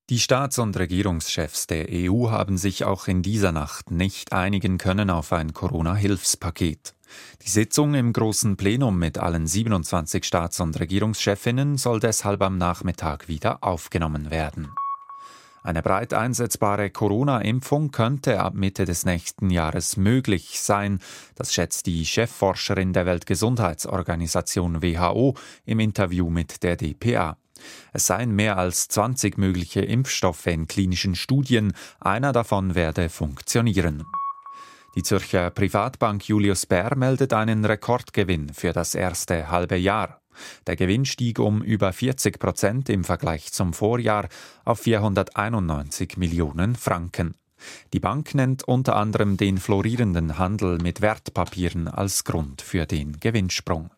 Die Staats- und Regierungschefs der EU haben sich auch in dieser Nacht nicht einigen können auf ein Corona-Hilfspaket. Die Sitzung im großen Plenum mit allen 27 Staats- und Regierungschefinnen soll deshalb am Nachmittag wieder aufgenommen werden. Eine breit einsetzbare Corona-Impfung könnte ab Mitte des nächsten Jahres möglich sein. Das schätzt die Chefforscherin der Weltgesundheitsorganisation WHO im Interview mit der dpa. Es seien mehr als 20 mögliche Impfstoffe in klinischen Studien. Einer davon werde funktionieren. Die Zürcher Privatbank Julius Baer meldet einen Rekordgewinn für das erste halbe Jahr. Der Gewinn stieg um über 40% im Vergleich zum Vorjahr auf 491 Millionen Franken. Die Bank nennt unter anderem den florierenden Handel mit Wertpapieren als Grund für den Gewinnsprung.